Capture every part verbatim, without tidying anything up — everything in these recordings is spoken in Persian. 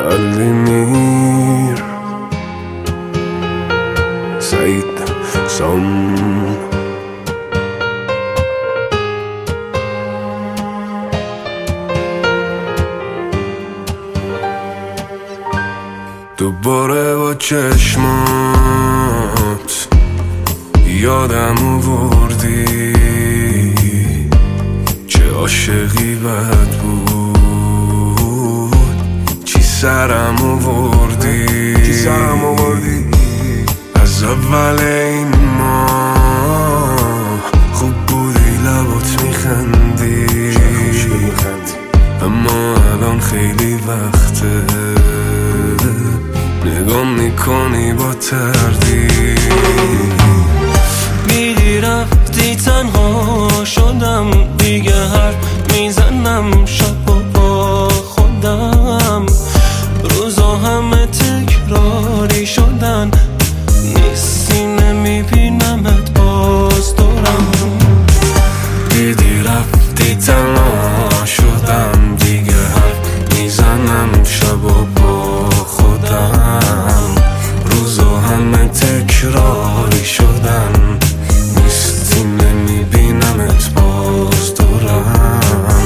Aldemir Said Som دوباره با چشمات یادم آوردی چه عاشقی بد بود چی سرم آوردی چی سرم آوردی از اول این ماه خوب بودی لبات میخندی اما الان خیلی وقته نگاه میکنی با تردید میدی رفتی تنها شدم دیگه حرف میزنم شب و با خودم روزا همه تکراری شدن نیستی نمیبینمت باز دورم دیدی رفتی تنها شدم دیگه حرف میزنم شب و با خودم روزا همه تکراری شدن نیستی نمیبینمت باز دورم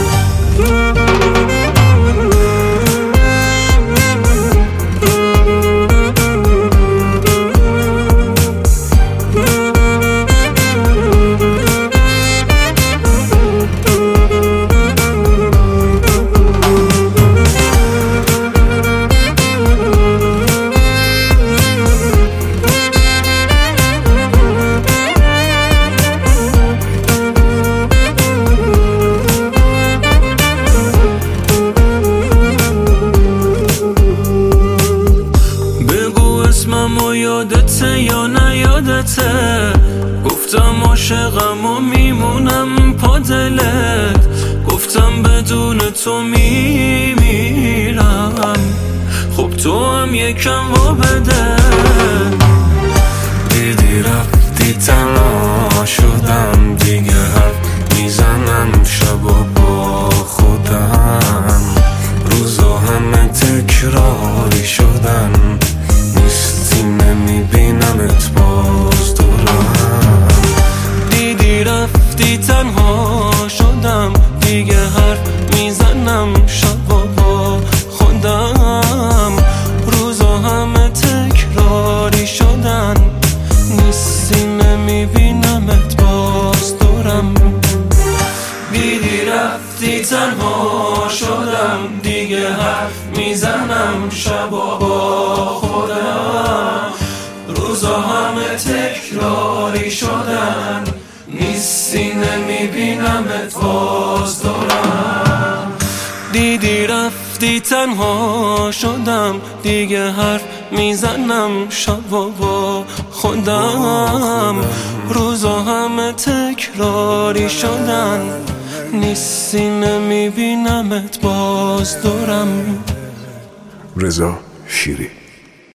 اسممو یادته یا نیادته گفتم عاشقم و میمونم پا دلت گفتم بدون تو میمیرم خب تو هم یکم وا بده دیدی رفتی تنها شدم دیگه حرف میزنم شب و با خودم روزا همه تکراری شدن نیستی نمیبینمت باز دورم دیدی رفتی تنها شدم دیگه حرف میزنم شب و با خودم روزا همه تکراری شدن نیستی نمیبینمت باز دورم دیدی رفتی تنها شدم دیگه حرف میزنم شب و با خودم روزا همه تکراری شدن نیستی نمیبینمت باز دورم دیدی رفتی تنها شدم دیگه حرف میزنم شب و با خودم روزا همه تکراری شدن نیستی نمیبینمت باز دورم رضا شیری.